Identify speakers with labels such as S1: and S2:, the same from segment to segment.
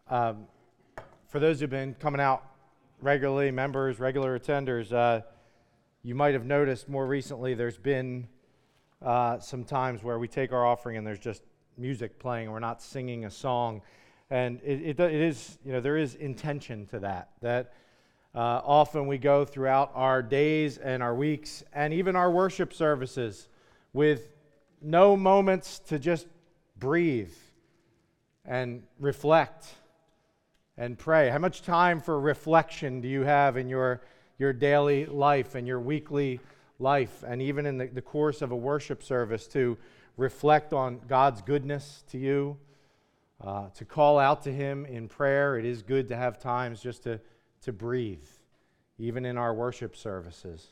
S1: Um, for those who've been coming out regularly, members, regular attenders, you might have noticed more recently there's been some times where we take our offering and there's just music playing and we're not singing a song. And it is, there is intention to that often we go throughout our days and our weeks and even our worship services with no moments to just breathe and reflect and pray. How much time for reflection do you have in your daily life and your weekly life, and even in the course of a worship service, to reflect on God's goodness to you, to call out to Him in prayer? It is good to have times just to breathe, even in our worship services.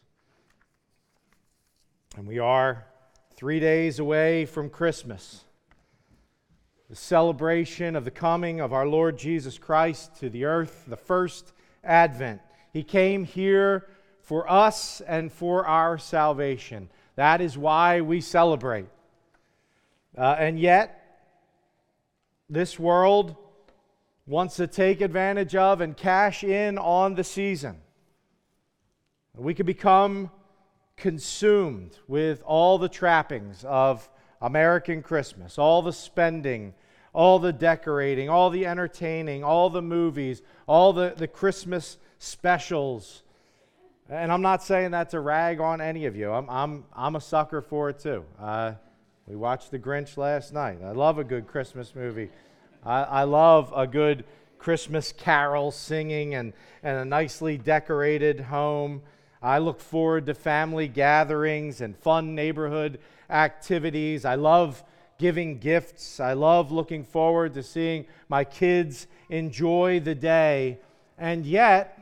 S1: And we are 3 days away from Christmas, the celebration of the coming of our Lord Jesus Christ to the earth, the first Advent. He came here for us and for our salvation. That is why we celebrate. And yet, this world wants to take advantage of and cash in on the season. We could become consumed with all the trappings of American Christmas, all the spending, all the decorating, all the entertaining, all the movies, all the Christmas specials. And I'm not saying that to rag on any of you. I'm a sucker for it too. We watched The Grinch last night. I love a good Christmas movie. I love a good Christmas carol singing and a nicely decorated home. I look forward to family gatherings and fun neighborhood activities. I love giving gifts. I love looking forward to seeing my kids enjoy the day. And yet,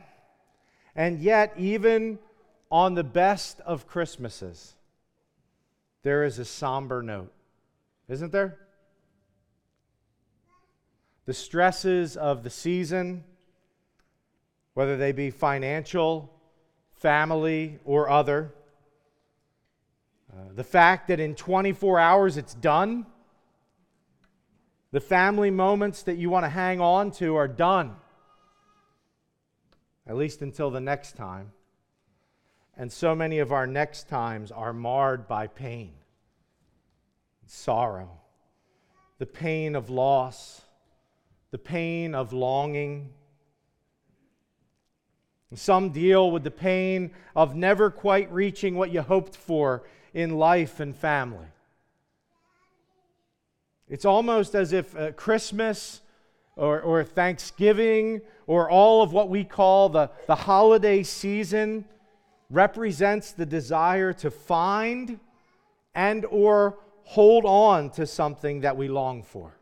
S1: even on the best of Christmases, there is a somber note, isn't there? The stresses of the season, whether they be financial, family, or other. The fact that in 24 hours it's done. The family moments that you want to hang on to are done. At least until the next time. And so many of our next times are marred by pain, sorrow, the pain of loss, the pain of longing. Some deal with the pain of never quite reaching what you hoped for in life and family. It's almost as if Christmas or Thanksgiving or all of what we call the holiday season represents the desire to find and or hold on to something that we long for.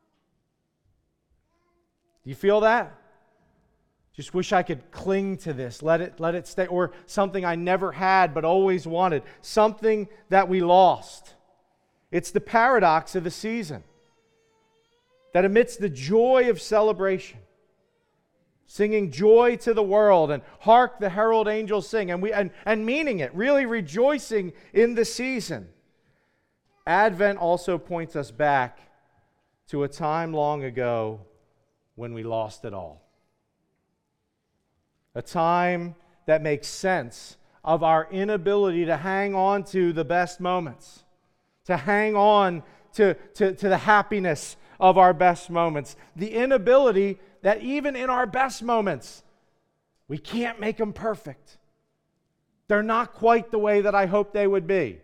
S1: Do you feel that? Just wish I could cling to this, let it stay, or something I never had but always wanted, something that we lost. It's the paradox of the season, that amidst the joy of celebration, singing joy to the world and hark the herald angels sing, and meaning it, really rejoicing in the season, Advent also points us back to a time long ago when we lost it all. A time that makes sense of our inability to hang on to the best moments, to hang on to the happiness of our best moments. The inability that even in our best moments, we can't make them perfect. They're not quite the way that I hoped they would be.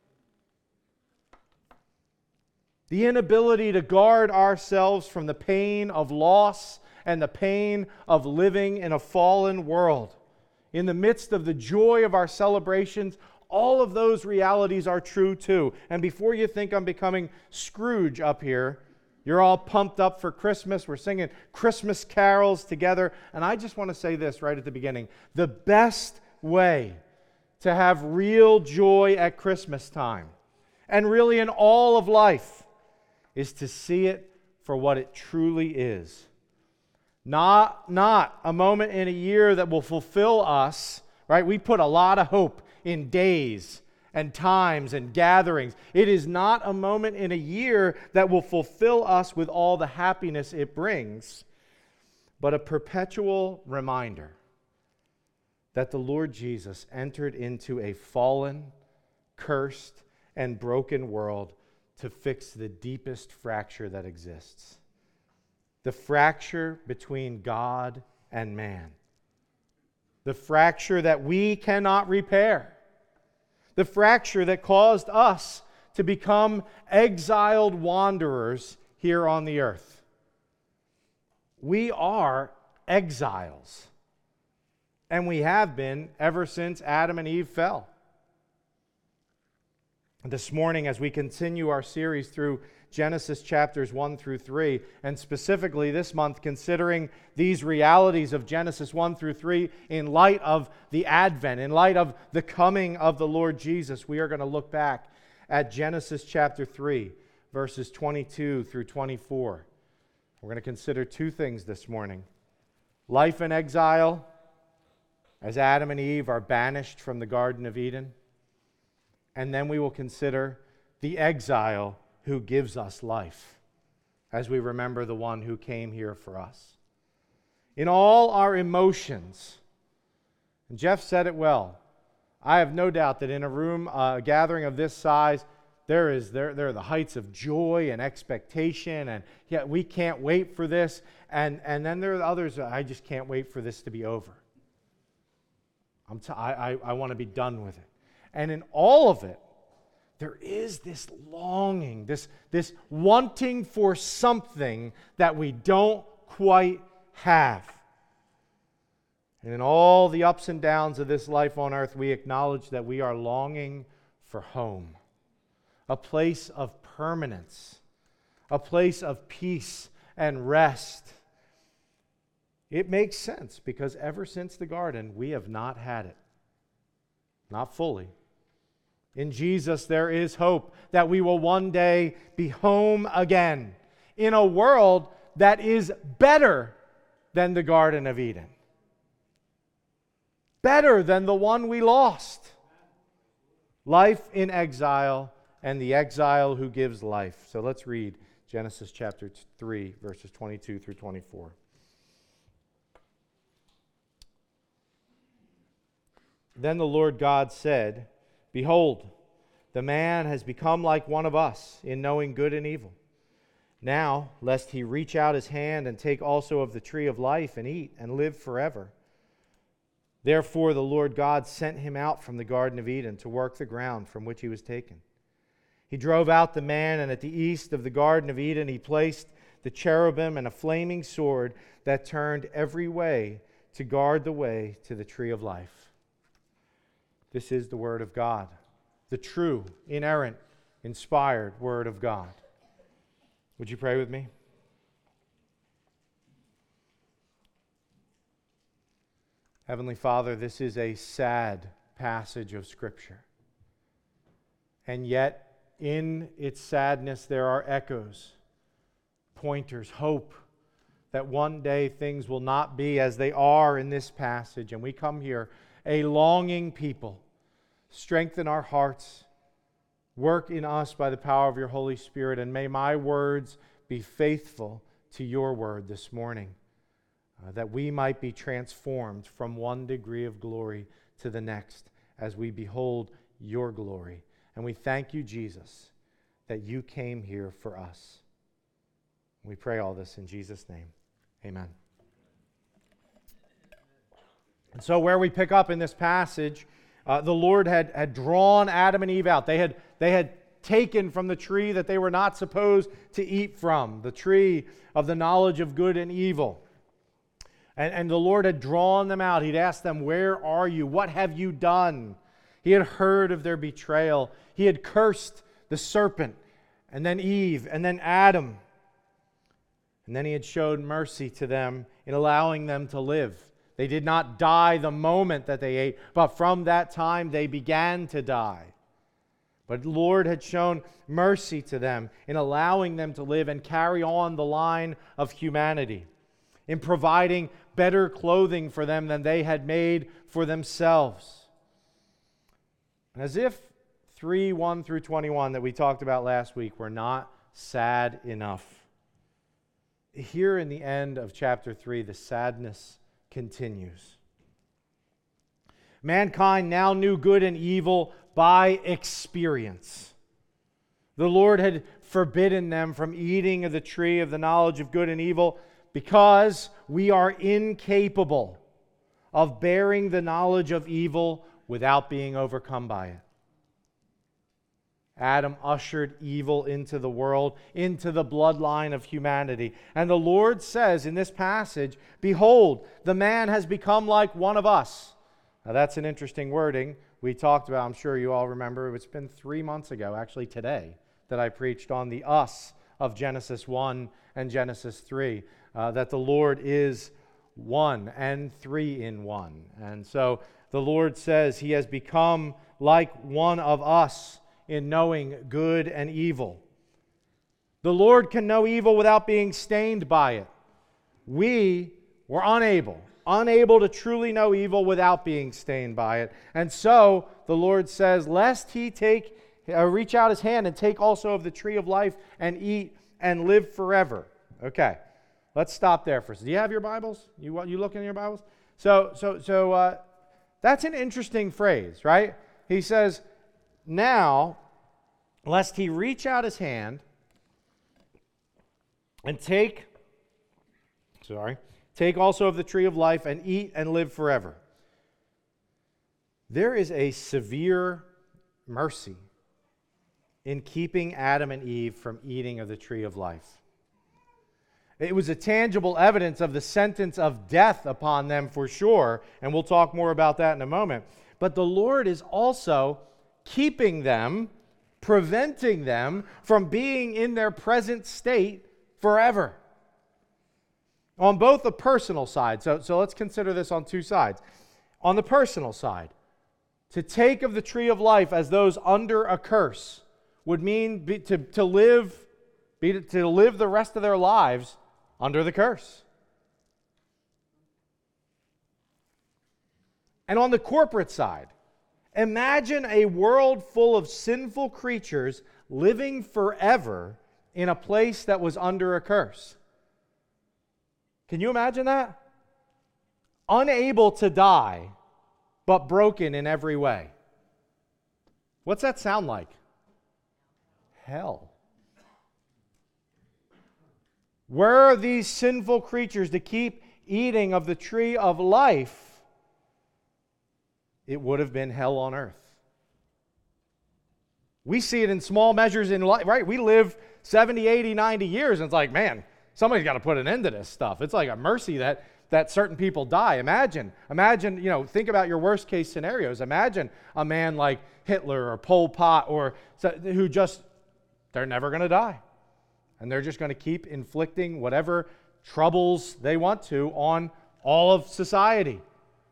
S1: The inability to guard ourselves from the pain of loss and the pain of living in a fallen world. In the midst of the joy of our celebrations, all of those realities are true too. And before you think I'm becoming Scrooge up here, you're all pumped up for Christmas. We're singing Christmas carols together. And I just want to say this right at the beginning. The best way to have real joy at Christmas time, and really in all of life, is to see it for what it truly is. Not a moment in a year that will fulfill us, right? We put a lot of hope in days and times and gatherings. It is not a moment in a year that will fulfill us with all the happiness it brings. but a perpetual reminder that the Lord Jesus entered into a fallen, cursed, and broken world to fix the deepest fracture that exists. The fracture between God and man. The fracture that we cannot repair. The fracture that caused us to become exiled wanderers here on the earth. We are exiles. And we have been ever since Adam and Eve fell. This morning, as we continue our series through Genesis chapters 1 through 3, and specifically this month considering these realities of Genesis 1 through 3 in light of the Advent, in light of the coming of the Lord Jesus, we are going to look back at Genesis chapter 3, verses 22 through 24. We're going to consider two things this morning. Life in exile, as Adam and Eve are banished from the Garden of Eden. And then we will consider the exile who gives us life, as we remember the one who came here for us. In all our emotions, and Jeff said it well, I have no doubt that in a room, a gathering of this size, there are the heights of joy and expectation, and yeah, we can't wait for this. And then there are others, I just can't wait for this to be over. I want to be done with it. And in all of it, there is this longing, this wanting for something that we don't quite have. And in all the ups and downs of this life on earth, we acknowledge that we are longing for home, a place of permanence, a place of peace and rest. It makes sense because ever since the garden, we have not had it. Not fully. In Jesus, there is hope that we will one day be home again in a world that is better than the Garden of Eden. Better than the one we lost. Life in exile and the exile who gives life. So let's read Genesis chapter 3, verses 22 through 24. Then the Lord God said, Behold, the man has become like one of us in knowing good and evil. Now, lest he reach out his hand and take also of the tree of life and eat and live forever. Therefore the Lord God sent him out from the Garden of Eden to work the ground from which he was taken. He drove out the man, and at the east of the Garden of Eden he placed the cherubim and a flaming sword that turned every way to guard the way to the tree of life. This is the Word of God, the true, inerrant, inspired Word of God. Would you pray with me? Heavenly Father, this is a sad passage of Scripture. And yet, in its sadness, there are echoes, pointers, hope that one day things will not be as they are in this passage. And we come here a longing people. Strengthen our hearts. Work in us by the power of your Holy Spirit. And may my words be faithful to your word this morning. That we might be transformed from one degree of glory to the next as we behold your glory. And we thank you, Jesus, that you came here for us. We pray all this in Jesus' name. Amen. And so where we pick up in this passage, the Lord had drawn Adam and Eve out. They had taken from the tree that they were not supposed to eat from, the tree of the knowledge of good and evil. And the Lord had drawn them out. He'd asked them, where are you? What have you done? He had heard of their betrayal. He had cursed the serpent, and then Eve, and then Adam. And then he had showed mercy to them in allowing them to live. They did not die the moment that they ate, but from that time they began to die. But the Lord had shown mercy to them in allowing them to live and carry on the line of humanity, in providing better clothing for them than they had made for themselves. And as if 3:1 through 21 that we talked about last week were not sad enough, here in the end of chapter 3, the sadness continues. Mankind now knew good and evil by experience. The Lord had forbidden them from eating of the tree of the knowledge of good and evil because we are incapable of bearing the knowledge of evil without being overcome by it. Adam ushered evil into the world, into the bloodline of humanity. And the Lord says in this passage, "Behold, the man has become like one of us." Now that's an interesting wording. We talked about, I'm sure you all remember, it's been 3 months ago, actually today, that I preached on the us of Genesis 1 and Genesis 3, that the Lord is one and three in one. And so the Lord says he has become like one of us in knowing good and evil. The Lord can know evil without being stained by it. We were unable to truly know evil without being stained by it. And so the Lord says, lest he reach out his hand and take also of the tree of life and eat and live forever. Okay, let's stop there for a second. Do you have your Bibles? You looking in your Bibles? So that's an interesting phrase, right? He says, now, lest he reach out his hand and take also of the tree of life and eat and live forever. There is a severe mercy in keeping Adam and Eve from eating of the tree of life. It was a tangible evidence of the sentence of death upon them for sure, and we'll talk more about that in a moment. But the Lord is also keeping them, preventing them from being in their present state forever. On both the personal side, so let's consider this on two sides. On the personal side, to take of the tree of life as those under a curse would mean to live the rest of their lives under the curse. And on the corporate side, imagine a world full of sinful creatures living forever in a place that was under a curse. Can you imagine that? Unable to die, but broken in every way. What's that sound like? Hell. Were these sinful creatures to keep eating of the tree of life, it would have been hell on earth. We see it in small measures in life, right? We live 70, 80, 90 years, and it's like, man, somebody's got to put an end to this stuff. It's like a mercy that certain people die. Imagine, think about your worst case scenarios. Imagine a man like Hitler or Pol Pot they're never going to die. And they're just going to keep inflicting whatever troubles they want to on all of society.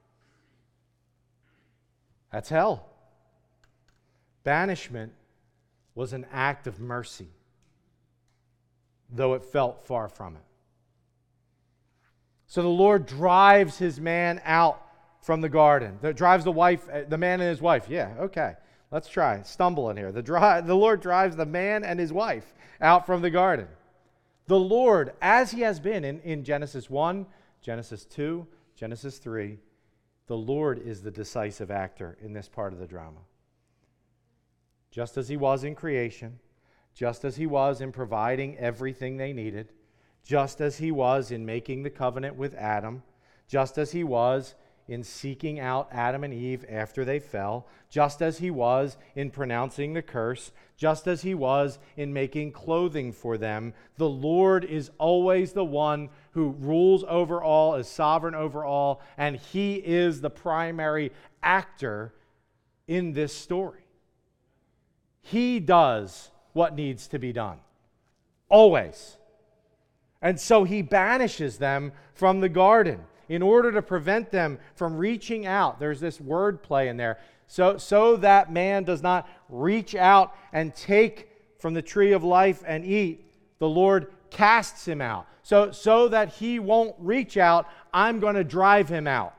S1: That's hell. Banishment was an act of mercy, though it felt far from it. So the Lord drives his man out from the garden. Drives the man and his wife. Yeah, okay. Let's try. Stumble in here. The Lord drives the man and his wife out from the garden. The Lord, as he has been in Genesis 1, Genesis 2, Genesis 3, the Lord is the decisive actor in this part of the drama. Just as he was in creation, just as he was in providing everything they needed, just as he was in making the covenant with Adam, just as he was in seeking out Adam and Eve after they fell, just as he was in pronouncing the curse, just as he was in making clothing for them, the Lord is always the one who rules over all, is sovereign over all, and he is the primary actor in this story. He does what needs to be done. Always. And so he banishes them from the garden in order to prevent them from reaching out. There's this word play in there. So that man does not reach out and take from the tree of life and eat, the Lord casts him out. So that he won't reach out, I'm going to drive him out.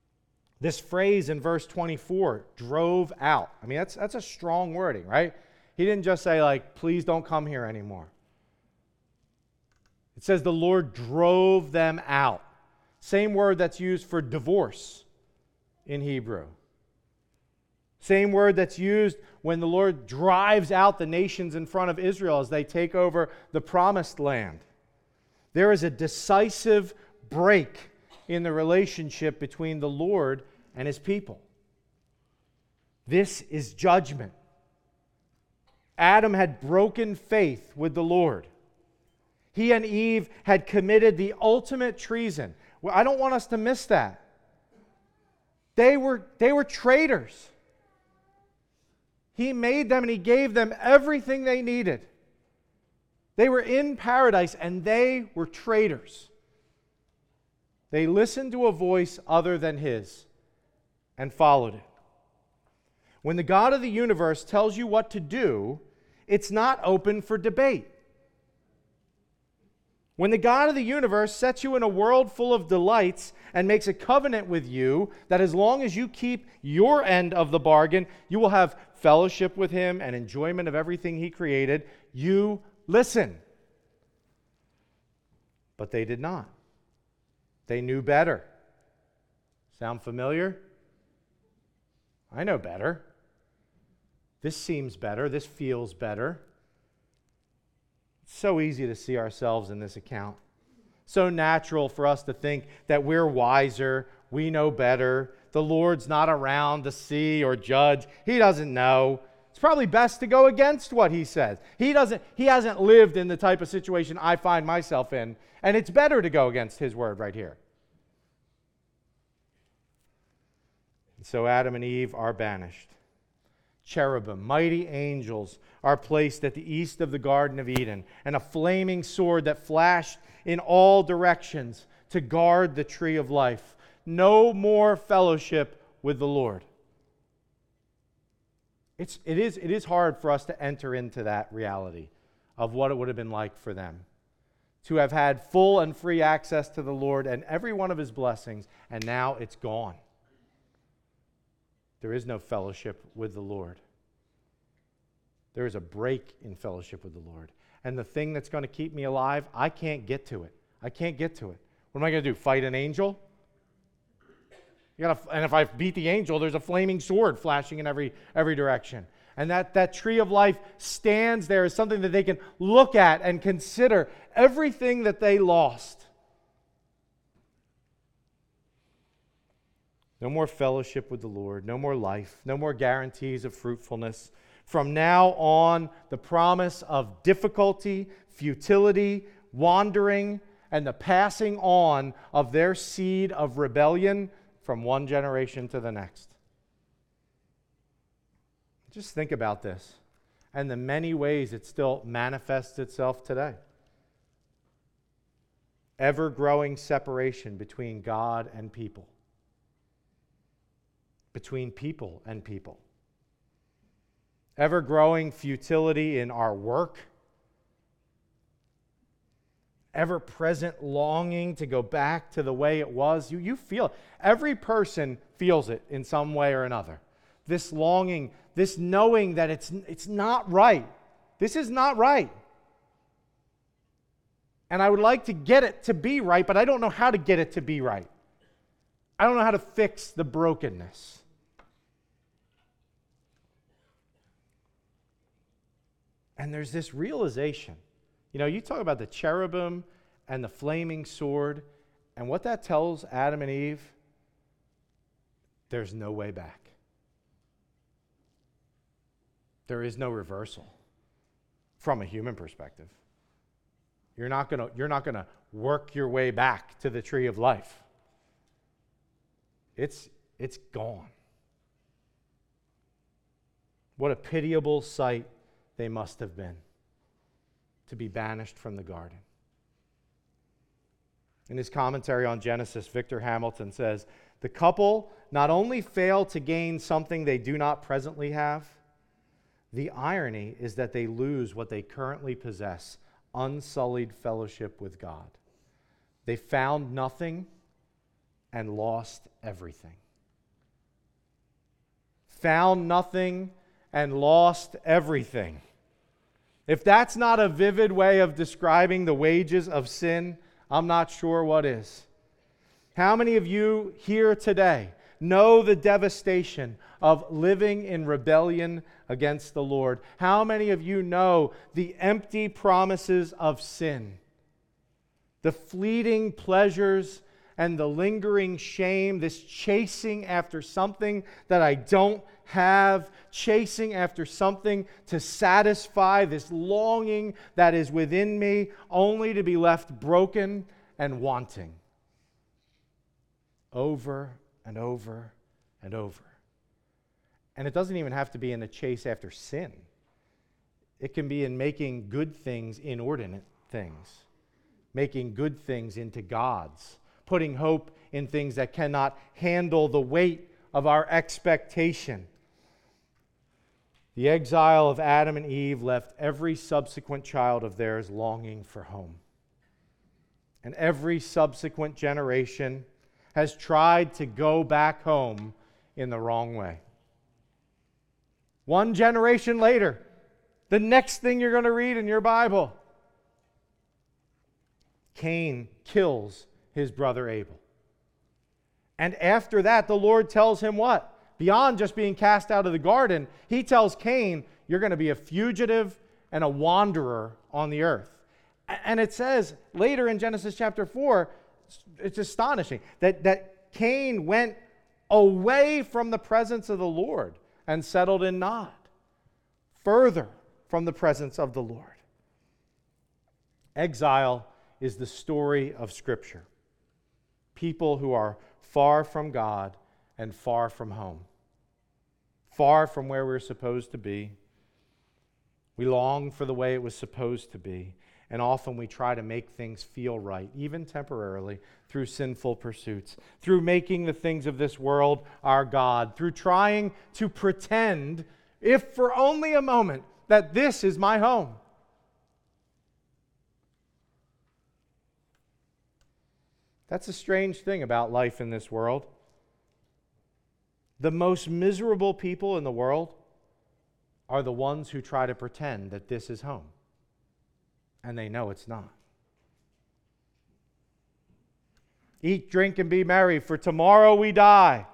S1: This phrase in verse 24, drove out. I mean, that's a strong wording, right? He didn't just say, like, please don't come here anymore. It says the Lord drove them out. Same word that's used for divorce in Hebrew. Same word that's used when the Lord drives out the nations in front of Israel as they take over the promised land. There is a decisive break in the relationship between the Lord and his people. This is judgment. Adam had broken faith with the Lord. He and Eve had committed the ultimate treason. Well, I don't want us to miss that. They were traitors. He made them and he gave them everything they needed. They were in paradise and they were traitors. They listened to a voice other than his and followed it. When the God of the universe tells you what to do, it's not open for debate. When the God of the universe sets you in a world full of delights and makes a covenant with you that as long as you keep your end of the bargain, you will have fellowship with him and enjoyment of everything he created, you listen. But they did not. They knew better. Sound familiar? I know better. This seems better. This feels better. It's so easy to see ourselves in this account. So natural for us to think that we're wiser, we know better. The Lord's not around to see or judge. He doesn't know. It's probably best to go against what he says. He hasn't lived in the type of situation I find myself in, and it's better to go against his word right here. And so Adam and Eve are banished. Cherubim, mighty angels, are placed at the east of the Garden of Eden, and a flaming sword that flashed in all directions to guard the tree of life. No more fellowship with the Lord. It is hard for us to enter into that reality of what it would have been like for them to have had full and free access to the Lord and every one of his blessings, and now it's gone. There is no fellowship with the Lord. There is a break in fellowship with the Lord. And the thing that's going to keep me alive, I can't get to it. I can't get to it. What am I going to do? Fight an angel? And if I beat the angel, there's a flaming sword flashing in every direction. And that tree of life stands there as something that they can look at and consider everything that they lost. No more fellowship with the Lord, no more life, no more guarantees of fruitfulness. From now on, the promise of difficulty, futility, wandering, and the passing on of their seed of rebellion from one generation to the next. Just think about this and the many ways it still manifests itself today. Ever-growing separation between God and people. Between people and people. Ever-growing futility in our work. Ever-present longing to go back to the way it was. You feel it. Every person feels it in some way or another. This longing, this knowing that it's not right. This is not right. And I would like to get it to be right, but I don't know how to get it to be right. I don't know how to fix the brokenness. And there's this realization. You know, you talk about the cherubim and the flaming sword, and what that tells Adam and Eve, there's no way back. There is no reversal from a human perspective. You're not going to work your way back to the tree of life. It's gone. What a pitiable sight they must have been to be banished from the garden. In his commentary on Genesis, Victor Hamilton says, the couple not only fail to gain something they do not presently have, the irony is that they lose what they currently possess, unsullied fellowship with God. They found nothing and lost everything. Found nothing and lost everything. If that's not a vivid way of describing the wages of sin, I'm not sure what is. How many of you here today know the devastation of living in rebellion against the Lord? How many of you know the empty promises of sin? The fleeting pleasures and the lingering shame, this chasing after something that I don't have, chasing after something to satisfy this longing that is within me, only to be left broken and wanting. Over and over and over. And it doesn't even have to be in a chase after sin. It can be in making good things inordinate things, making good things into gods, putting hope in things that cannot handle the weight of our expectation. The exile of Adam and Eve left every subsequent child of theirs longing for home. And every subsequent generation has tried to go back home in the wrong way. One generation later, the next thing you're going to read in your Bible, Cain kills his brother Abel. And after that, the Lord tells him what? Beyond just being cast out of the garden, he tells Cain, you're going to be a fugitive and a wanderer on the earth. And it says later in Genesis chapter 4, it's astonishing, that Cain went away from the presence of the Lord and settled in Nod, further from the presence of the Lord. Exile is the story of Scripture. People who are far from God and far from home, far from where we're supposed to be. We long for the way it was supposed to be, and often we try to make things feel right, even temporarily, through sinful pursuits, through making the things of this world our God, through trying to pretend, if for only a moment, that this is my home. That's a strange thing about life in this world. The most miserable people in the world are the ones who try to pretend that this is home. And they know it's not. Eat, drink, and be merry, for tomorrow we die.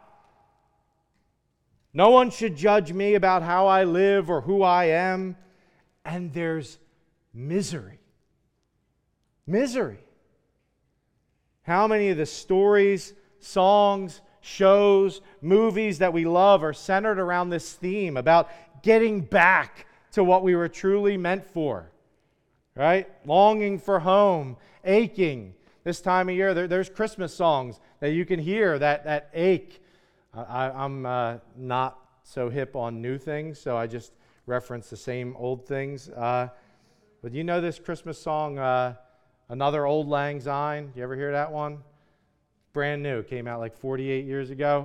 S1: No one should judge me about how I live or who I am. And there's misery. Misery. How many of the stories, songs, shows, movies that we love are centered around this theme about getting back to what we were truly meant for? Right? Longing for home, aching. This time of year, there's Christmas songs that you can hear that ache. I'm not so hip on new things, so I just reference the same old things. But you know this Christmas song, Another Old Lang Syne? You ever hear that one? Brand new. Came out like 48 years ago.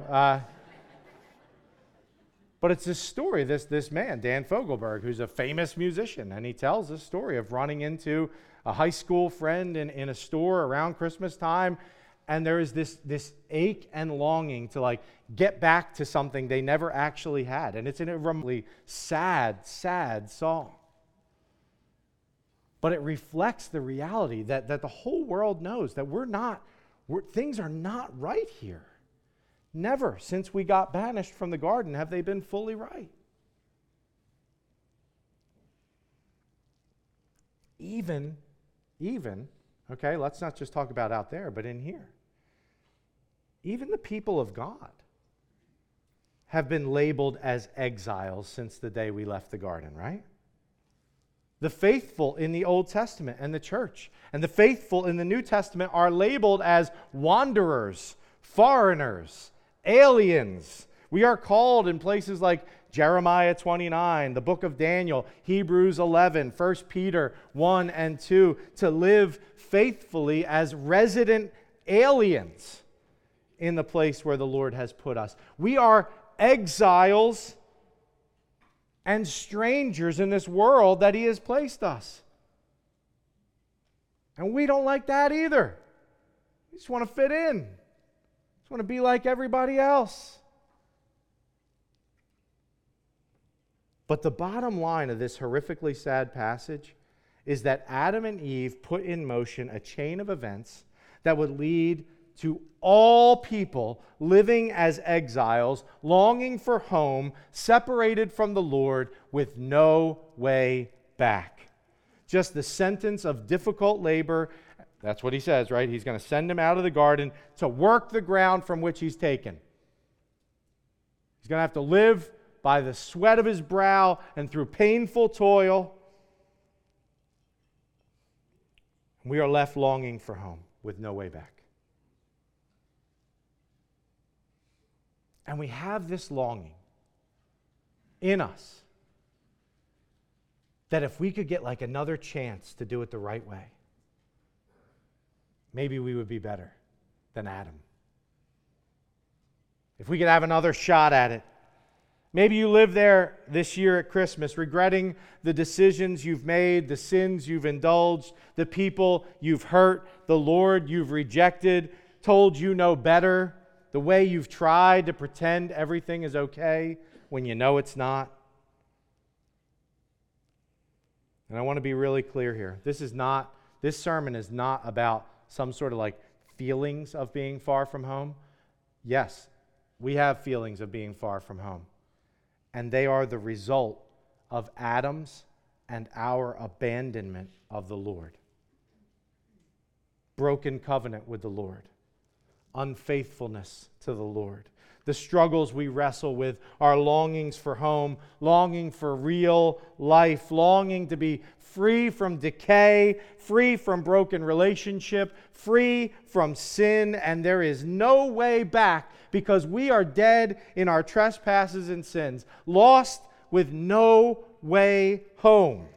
S1: But it's this story, this man, Dan Fogelberg, who's a famous musician, and he tells this story of running into a high school friend in a store around Christmas time, and there is this ache and longing to like get back to something they never actually had. And it's an really sad song. But it reflects the reality that the whole world knows that things are not right here. Never since we got banished from the garden have they been fully right. Even, okay, let's not just talk about out there, but in here. Even the people of God have been labeled as exiles since the day we left the garden, right? The faithful in the Old Testament and the church, and the faithful in the New Testament are labeled as wanderers, foreigners, aliens. We are called in places like Jeremiah 29, the book of Daniel, Hebrews 11, 1 Peter 1 and 2, to live faithfully as resident aliens in the place where the Lord has put us. We are exiles and strangers in this world that He has placed us. And we don't like that either. We just want to fit in. Just want to be like everybody else. But the bottom line of this horrifically sad passage is that Adam and Eve put in motion a chain of events that would lead to all people living as exiles, longing for home, separated from the Lord with no way back. Just the sentence of difficult labor. That's what he says, right? He's going to send him out of the garden to work the ground from which he's taken. He's going to have to live by the sweat of his brow and through painful toil. We are left longing for home with no way back. And we have this longing in us that if we could get like another chance to do it the right way, maybe we would be better than Adam. If we could have another shot at it. Maybe you live there this year at Christmas regretting the decisions you've made, the sins you've indulged, the people you've hurt, the Lord you've rejected, told you know better, the way you've tried to pretend everything is okay when you know it's not. And I want to be really clear here. This sermon is not about some sort of like feelings of being far from home. Yes, we have feelings of being far from home. And they are the result of Adam's and our abandonment of the Lord. Broken covenant with the Lord. Unfaithfulness to the Lord. The struggles we wrestle with are longings for home, longing for real life, longing to be free from decay, free from broken relationship, free from sin, and there is no way back because we are dead in our trespasses and sins, lost with no way home,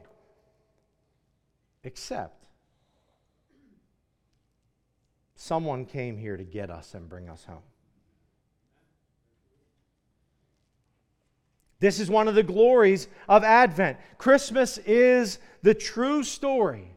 S1: except someone came here to get us and bring us home. This is one of the glories of Advent. Christmas is the true story.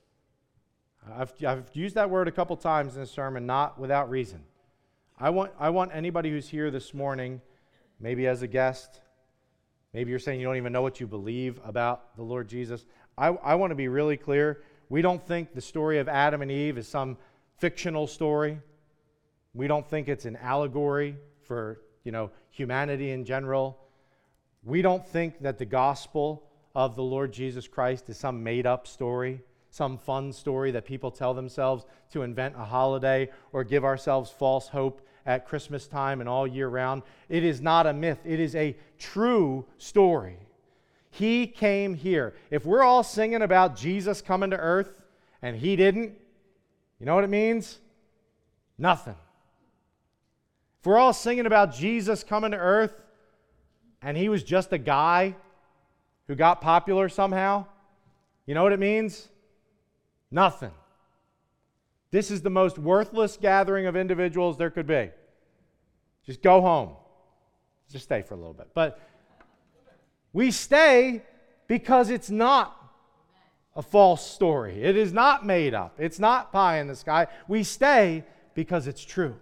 S1: I've used that word a couple times in the sermon, not without reason. I want anybody who's here this morning, maybe as a guest, maybe you're saying you don't even know what you believe about the Lord Jesus. I want to be really clear. We don't think the story of Adam and Eve is some fictional story. We don't think it's an allegory for, humanity in general. We don't think that the gospel of the Lord Jesus Christ is some made-up story, some fun story that people tell themselves to invent a holiday or give ourselves false hope at Christmas time and all year round. It is not a myth. It is a true story. He came here. If we're all singing about Jesus coming to earth and He didn't, you know what it means? Nothing. If we're all singing about Jesus coming to earth and He was just a guy who got popular somehow, you know what it means? Nothing. This is the most worthless gathering of individuals there could be. Just go home. Just stay for a little bit. But we stay because it's not a false story. It is not made up. It's not pie in the sky. We stay because it's true.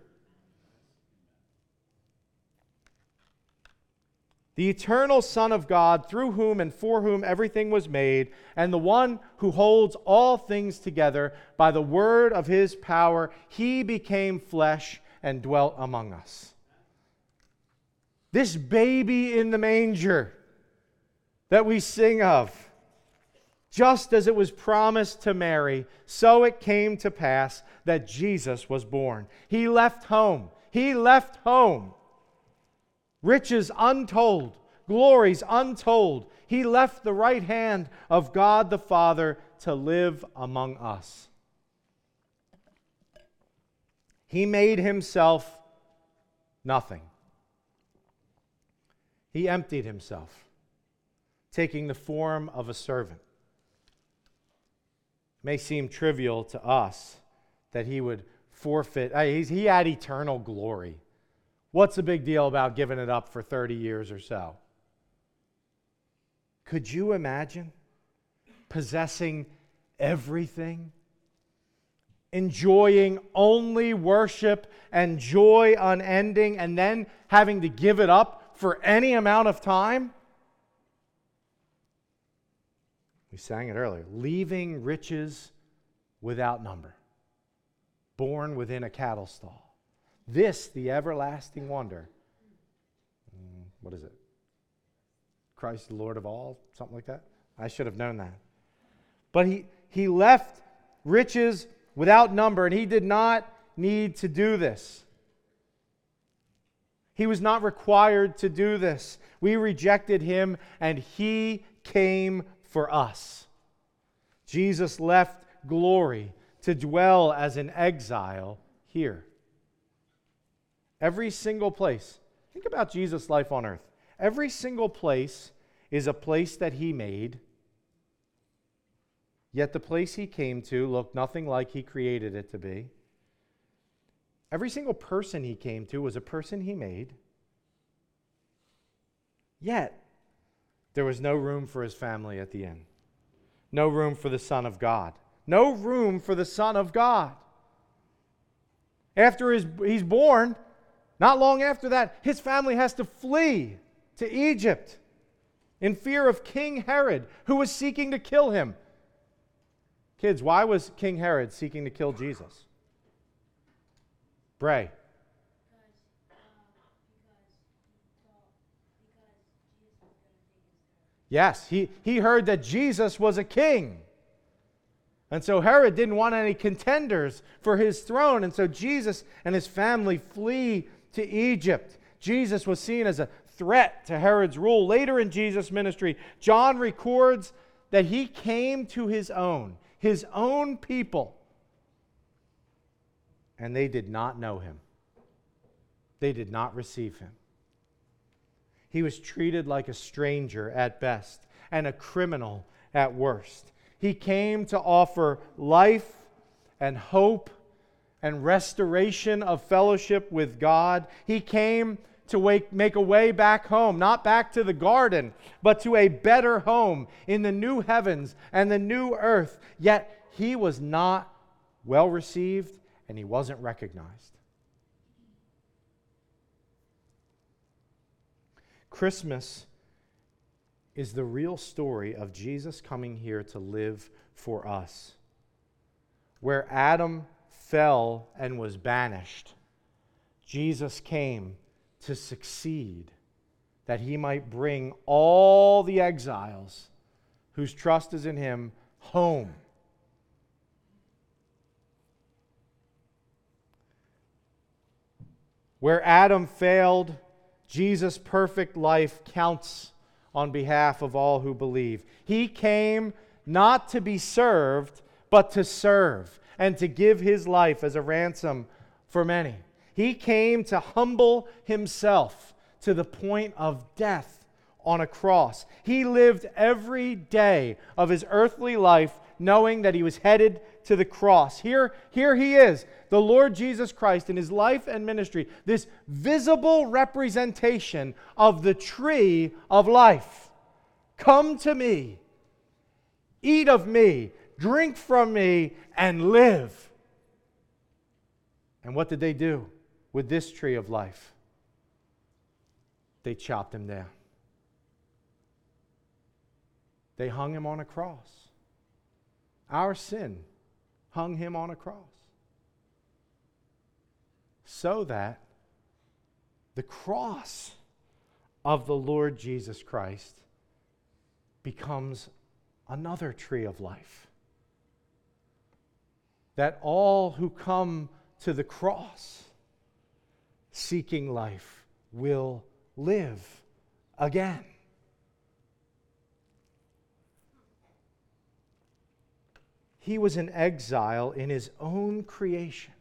S1: The eternal Son of God, through whom and for whom everything was made, and the one who holds all things together by the word of His power, He became flesh and dwelt among us. This baby in the manger that we sing of, just as it was promised to Mary, so it came to pass that Jesus was born. He left home. He left home. Riches untold, glories untold. He left the right hand of God the Father to live among us. He made Himself nothing. He emptied Himself, taking the form of a servant. It may seem trivial to us that He would forfeit. He had eternal glory. What's the big deal about giving it up for 30 years or so? Could you imagine possessing everything, enjoying only worship and joy unending, and then having to give it up for any amount of time? We sang it earlier. Leaving riches without number. Born within a cattle stall. This, the everlasting wonder. What is it? Christ, the Lord of all? Something like that? I should have known that. But he left riches without number, and he did not need to do this. He was not required to do this. We rejected him, and he came for us. Jesus left glory to dwell as an exile here. Every single place. Think about Jesus' life on earth. Every single place is a place that he made, yet the place he came to looked nothing like he created it to be. Every single person he came to was a person he made, yet there was no room for his family at the inn. No room for the Son of God. No room for the Son of God. After he's born, not long after that, his family has to flee to Egypt in fear of King Herod, who was seeking to kill him. Kids, why was King Herod seeking to kill Jesus? Bray. Yes, he heard that Jesus was a king. And so Herod didn't want any contenders for his throne. And so Jesus and his family flee to Egypt. Jesus was seen as a threat to Herod's rule. Later in Jesus' ministry, John records that he came to his own people, and they did not know him. They did not receive him. He was treated like a stranger at best and a criminal at worst. He came to offer life and hope and restoration of fellowship with God. He came to make a way back home, not back to the garden, but to a better home in the new heavens and the new earth. Yet he was not well received and he wasn't recognized. Christmas is the real story of Jesus coming here to live for us. Where Adam fell and was banished, Jesus came to succeed, that he might bring all the exiles whose trust is in him home. Where Adam failed, Jesus' perfect life counts on behalf of all who believe. He came not to be served, but to serve and to give his life as a ransom for many. He came to humble himself to the point of death on a cross. He lived every day of his earthly life knowing that he was headed to the cross. Here he is, the Lord Jesus Christ in his life and ministry, this visible representation of the tree of life. Come to me, eat of me, drink from me, and live. And what did they do with this tree of life? They chopped him down. They hung him on a cross. Our sin hung him on a cross. So that the cross of the Lord Jesus Christ becomes another tree of life. That all who come to the cross seeking life will live again. He was an exile in his own creation.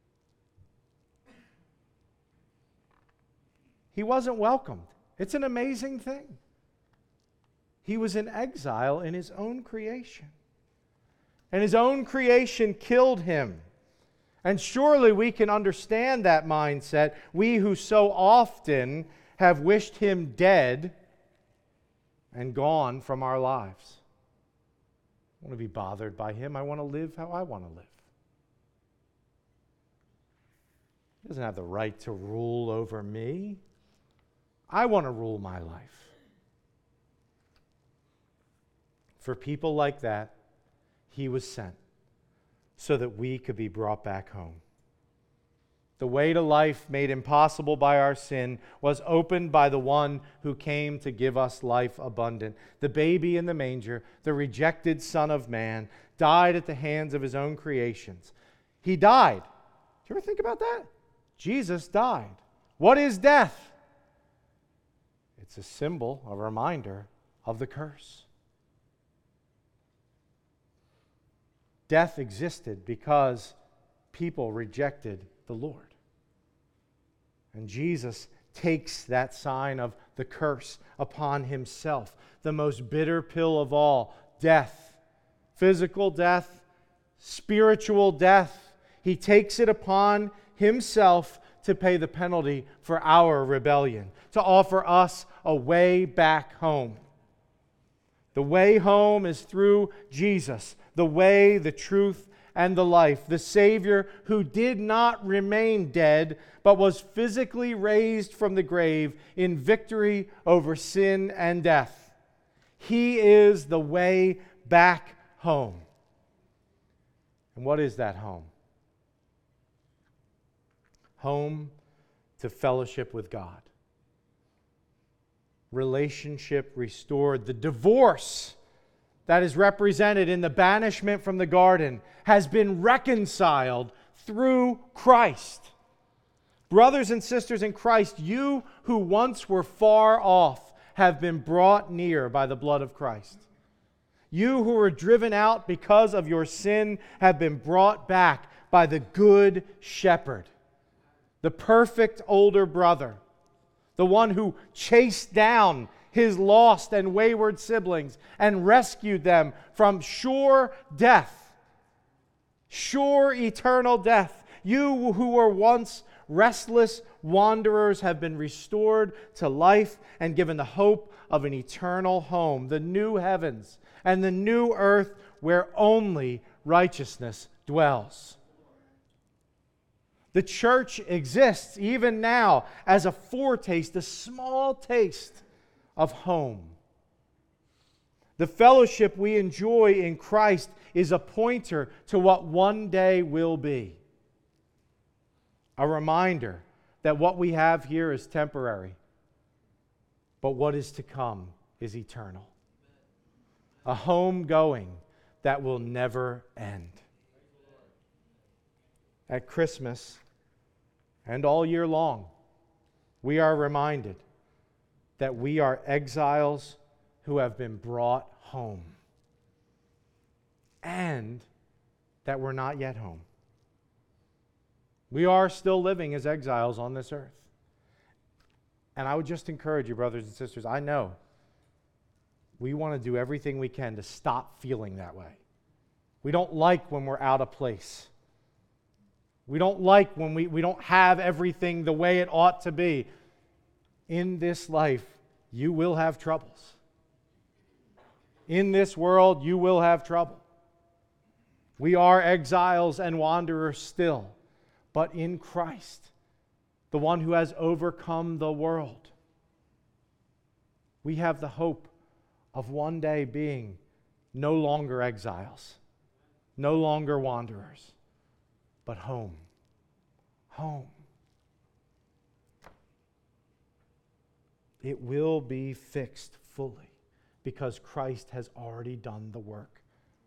S1: He wasn't welcomed. It's an amazing thing. He was in exile in his own creation. And his own creation killed him. And surely we can understand that mindset, we who so often have wished him dead and gone from our lives. I want to be bothered by him. I want to live how I want to live. He doesn't have the right to rule over me. I want to rule my life. for people like that, He was sent so that we could be brought back home. The way to life made impossible by our sin was opened by the one who came to give us life abundant. The baby in the manger, the rejected Son of Man, died at the hands of His own creations. He died. Do you ever think about that? Jesus died. What is death? It's a symbol, a reminder of the curse. Death existed because people rejected the Lord. And Jesus takes that sign of the curse upon Himself, the most bitter pill of all, death, physical death, spiritual death. He takes it upon Himself to pay the penalty for our rebellion, to offer us a way back home. The way home is through Jesus, the way, the truth, and the life, the Savior who did not remain dead, but was physically raised from the grave in victory over sin and death. He is the way back home. And what is that home? Home to fellowship with God. Relationship restored. The divorce that is represented in the banishment from the garden has been reconciled through Christ. Brothers and sisters in Christ, you who once were far off have been brought near by the blood of Christ. You who were driven out because of your sin have been brought back by the good shepherd, the perfect older brother, the one who chased down his lost and wayward siblings and rescued them from sure death, sure eternal death. You who were once restless wanderers have been restored to life and given the hope of an eternal home, the new heavens and the new earth where only righteousness dwells. The church exists even now as a foretaste, a small taste of home. The fellowship we enjoy in Christ is a pointer to what one day will be. A reminder that what we have here is temporary, but what is to come is eternal. A home going that will never end. At Christmas and all year long, we are reminded that we are exiles who have been brought home, and that we're not yet home. We are still living as exiles on this earth. And I would just encourage you, brothers and sisters, I know we want to do everything we can to stop feeling that way. We don't like when we're out of place. We don't like when we don't have everything the way it ought to be. In this life, you will have troubles. In this world, you will have trouble. We are exiles and wanderers still, but in Christ, the one who has overcome the world, we have the hope of one day being no longer exiles, no longer wanderers, but home. Home. It will be fixed fully because Christ has already done the work.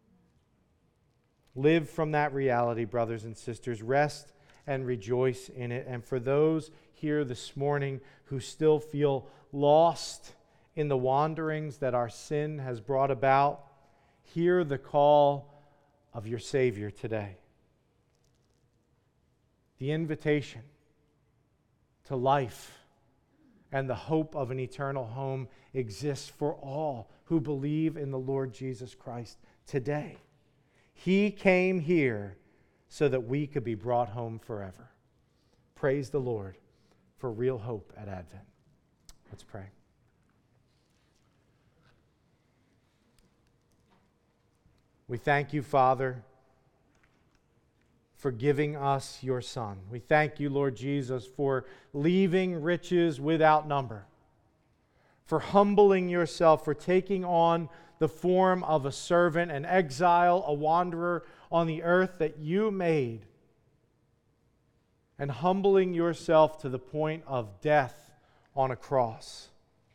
S1: Live from that reality, brothers and sisters. Rest and rejoice in it. And for those here this morning who still feel lost in the wanderings that our sin has brought about, hear the call of your Savior today. The invitation to life and the hope of an eternal home exists for all who believe in the Lord Jesus Christ today. He came here so that we could be brought home forever. Praise the Lord for real hope at Advent. Let's pray. We thank you, Father, for giving us your Son. We thank you, Lord Jesus, for leaving riches without number, for humbling yourself, for taking on the form of a servant, an exile, a wanderer on the earth that you made, and humbling yourself to the point of death on a cross,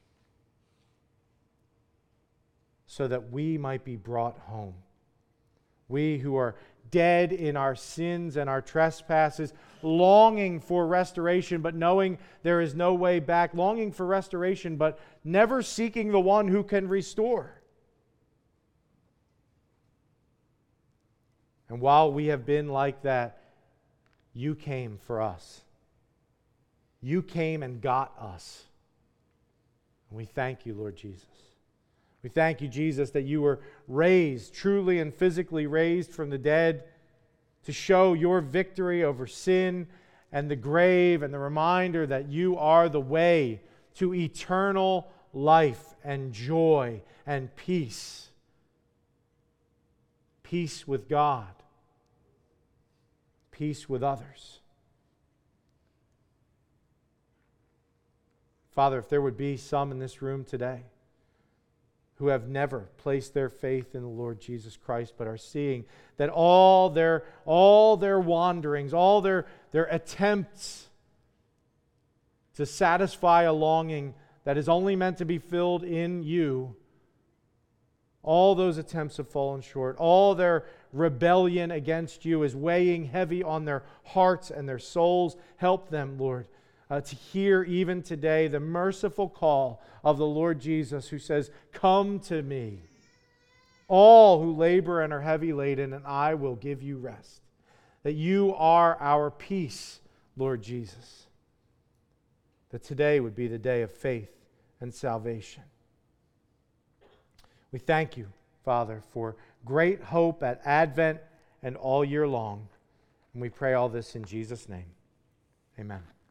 S1: so that we might be brought home. We who are dead in our sins and our trespasses, longing for restoration, but knowing there is no way back, longing for restoration, but never seeking the one who can restore. And while we have been like that, you came for us. You came and got us. And we thank you, Lord Jesus. We thank you, Jesus, that you were raised, truly and physically raised from the dead, to show your victory over sin and the grave, and the reminder that you are the way to eternal life and joy and peace. Peace with God. Peace with others. Father, if there would be some in this room today who have never placed their faith in the Lord Jesus Christ, but are seeing that all their wanderings, all their attempts to satisfy a longing that is only meant to be filled in you, all those attempts have fallen short. All their rebellion against you is weighing heavy on their hearts and their souls. Help them, Lord, to hear even today the merciful call of the Lord Jesus, who says, "Come to me, all who labor and are heavy laden, and I will give you rest." That you are our peace, Lord Jesus. That today would be the day of faith and salvation. We thank you, Father, for great hope at Advent and all year long. And we pray all this in Jesus' name. Amen.